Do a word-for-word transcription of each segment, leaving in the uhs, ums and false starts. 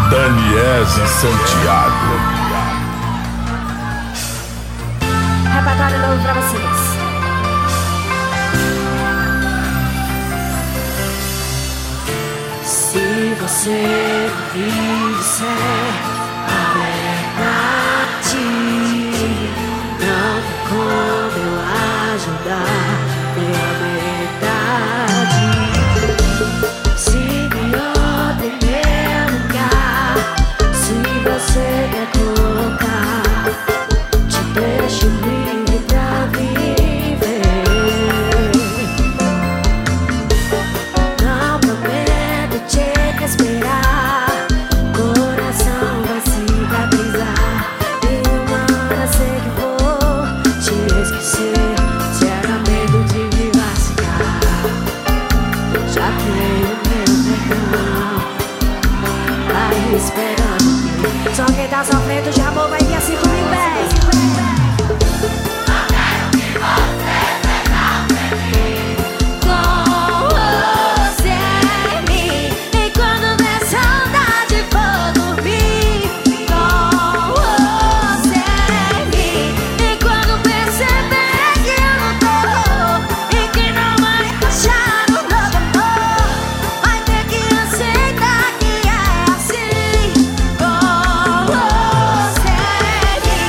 Daniese Santiago. Repertório novo pra vocês. Se você me disser a verdade, não tem como eu ajudar pela metade. Se me olha em meu lugar, se você quer colocar, te deixo livre pra viver. Não prometo te esperar, coração vai cicatrizar, e uma hora sei que vou te esquecer. Se era medo de me vacilar, já tenho meu perdão aí esperando. Só quem tá sofrendo de amor vai vir assim comigo, véi.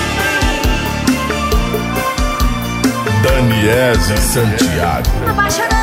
Daniese Santiago. Apaixonado.